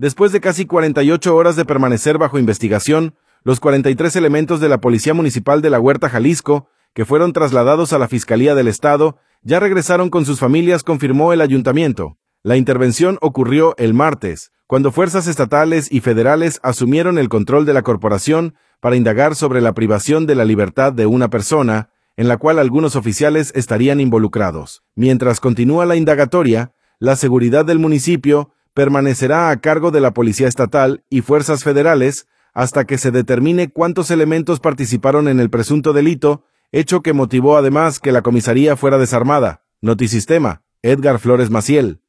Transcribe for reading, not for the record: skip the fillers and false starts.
Después de casi 48 horas de permanecer bajo investigación, los 43 elementos de la Policía Municipal de La Huerta, Jalisco, que fueron trasladados a la Fiscalía del Estado, ya regresaron con sus familias, confirmó el ayuntamiento. La intervención ocurrió el martes, cuando fuerzas estatales y federales asumieron el control de la corporación para indagar sobre la privación de la libertad de una persona, en la cual algunos oficiales estarían involucrados. Mientras continúa la indagatoria, la seguridad del municipio permanecerá a cargo de la Policía Estatal y fuerzas federales hasta que se determine cuántos elementos participaron en el presunto delito, hecho que motivó además que la comisaría fuera desarmada. Notisistema, Edgar Flores Maciel.